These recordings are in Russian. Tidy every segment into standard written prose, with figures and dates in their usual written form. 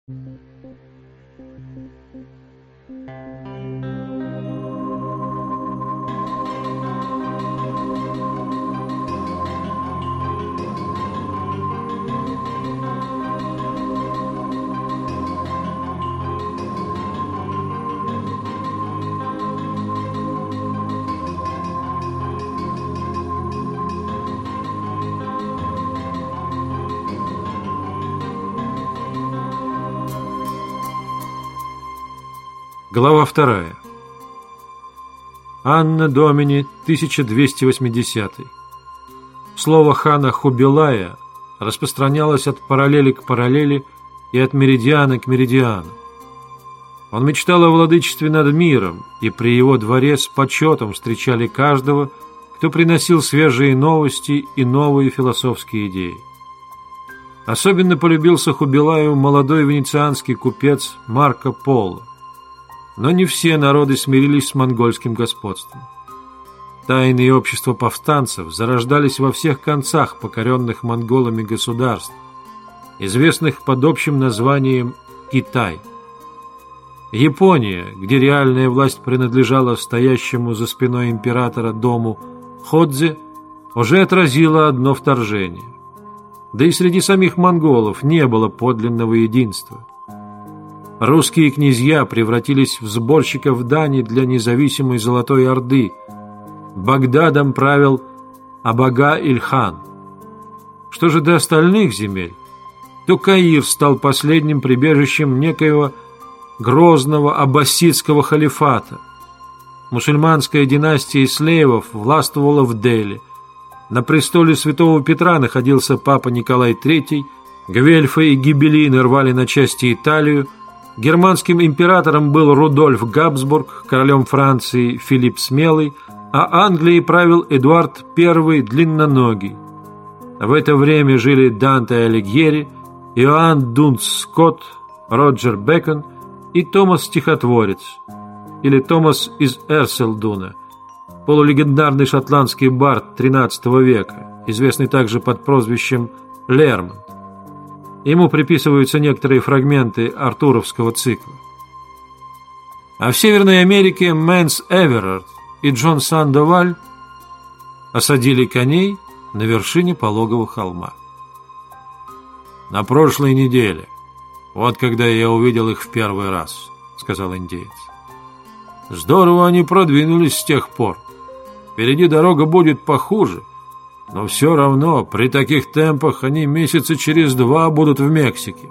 Глава 2. Анно Домини 1280. Слово хана Хубилая распространялось от параллели к параллели и от меридиана к меридиану. Он мечтал о владычестве над миром, и при его дворе с почетом встречали каждого, кто приносил свежие новости и новые философские идеи. Особенно полюбился Хубилаю молодой венецианский купец Марко Поло. Но не все народы смирились с монгольским господством. Тайные общества повстанцев зарождались во всех концах покоренных монголами государств, известных под общим названием Китай. Япония, где реальная власть принадлежала стоящему за спиной императора дому Ходзе, уже отразила одно вторжение. Да и среди самих монголов не было подлинного единства. Русские князья превратились в сборщиков дани для независимой Золотой Орды. Багдадом правил Абага-Иль-хан. Что же до остальных земель, то Каир стал последним прибежищем некоего грозного аббасидского халифата. Мусульманская династия Ислеевов властвовала в Дели. На престоле святого Петра находился папа Николай III, гвельфы и гибеллины рвали на части Италию, германским императором был Рудольф Габсбург, королем Франции Филипп Смелый, а Англией правил Эдуард I Длинноногий. В это время жили Данте Алигьери, Иоанн Дунс Скотт, Роджер Бэкон и Томас Стихотворец, или Томас из Эрселдуна, полулегендарный шотландский бард XIII века, известный также под прозвищем Лермонт. Ему приписываются некоторые фрагменты артуровского цикла. А в Северной Америке Мэнс Эверард и Джон Сандоваль осадили коней на вершине пологого холма. «На прошлой неделе, вот когда я увидел их в первый раз», — сказал индеец. «Здорово они продвинулись с тех пор. Впереди дорога будет похуже, но все равно при таких темпах они месяца через 2 будут в Мексике».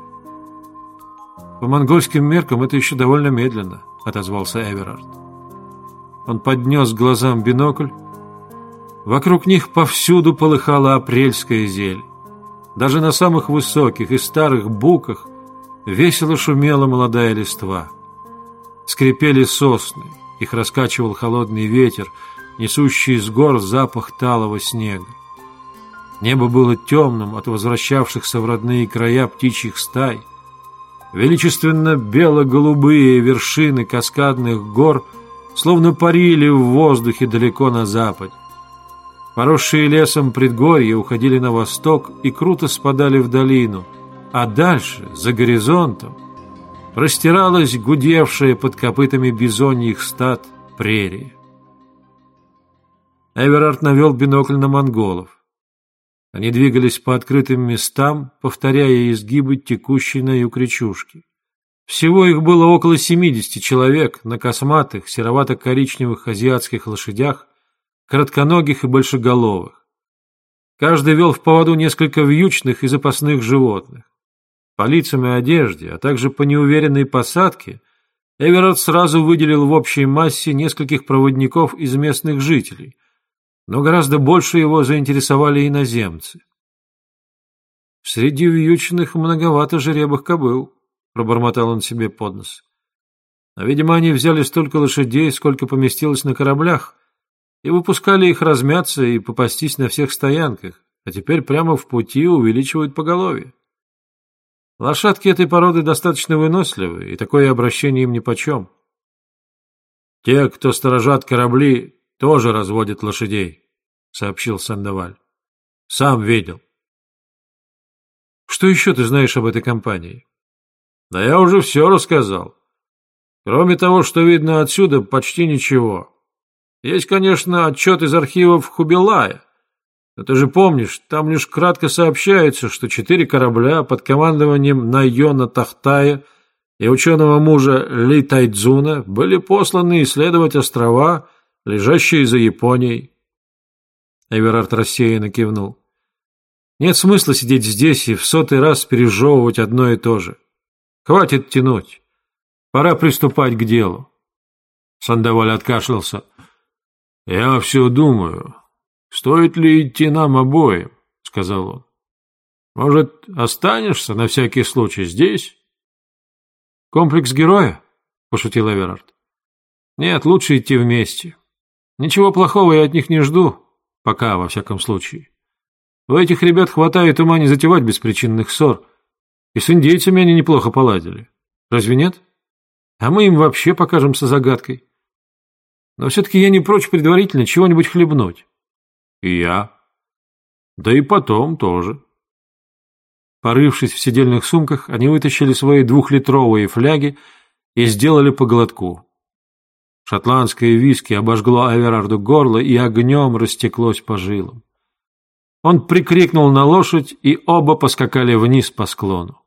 «По монгольским меркам это еще довольно медленно», — отозвался Эверард. Он поднес к глазам бинокль. Вокруг них повсюду полыхала апрельская зелень. Даже на самых высоких и старых буках весело шумела молодая листва. Скрипели сосны, их раскачивал холодный ветер, несущий с гор запах талого снега. Небо было темным от возвращавшихся в родные края птичьих стай. Величественно бело-голубые вершины каскадных гор словно парили в воздухе далеко на западе. Поросшие лесом предгорья уходили на восток и круто спадали в долину, а дальше, за горизонтом, простиралась гудевшая под копытами бизоньих стад прерия. Эверард навел бинокль на монголов. Они двигались по открытым местам, повторяя изгибы текущей на юг речушки. Всего их было около 70 человек на косматых, серовато-коричневых азиатских лошадях, коротконогих и большеголовых. Каждый вел в поводу несколько вьючных и запасных животных. По лицам и одежде, а также по неуверенной посадке, Эверард сразу выделил в общей массе нескольких проводников из местных жителей, но гораздо больше его заинтересовали иноземцы. «Среди вьючных многовато жеребых кобыл», — пробормотал он себе под нос. «Но, видимо, они взяли столько лошадей, сколько поместилось на кораблях, и выпускали их размяться и попастись на всех стоянках, а теперь прямо в пути увеличивают поголовье. Лошадки этой породы достаточно выносливы, и такое обращение им нипочем. Те, кто сторожат корабли, тоже разводят лошадей», — сообщил Сандоваль. «Сам видел». «Что еще ты знаешь об этой компании?» Да я уже все рассказал. Кроме того, что видно отсюда, почти ничего. Есть, конечно, отчет из архивов Хубилая. Но ты же помнишь, там лишь кратко сообщается, что 4 корабля под командованием Найона Тахтая и ученого мужа Ли Тайцзуна были посланы исследовать острова, лежащие за Японией. Эверард рассеянно кивнул. Нет смысла сидеть здесь и в 100-й раз пережевывать одно и то же. Хватит тянуть. Пора приступать к делу. Сандоваль откашлялся. Я все думаю, стоит ли идти нам обоим, сказал он. Может, останешься на всякий случай здесь? Комплекс героя? Пошутил Эверард. Нет, лучше идти вместе. Ничего плохого я от них не жду, пока, во всяком случае. У этих ребят хватает ума не затевать беспричинных ссор, и с индейцами они неплохо поладили. Разве нет? А мы им вообще покажемся загадкой. Но все-таки я не прочь предварительно чего-нибудь хлебнуть. И я. Да и потом тоже. Порывшись в сидельных сумках, они вытащили свои 2-литровые фляги и сделали по глотку. Шотландское виски обожгло Эверарду горло и огнем растеклось по жилам. Он прикрикнул на лошадь, и оба поскакали вниз по склону.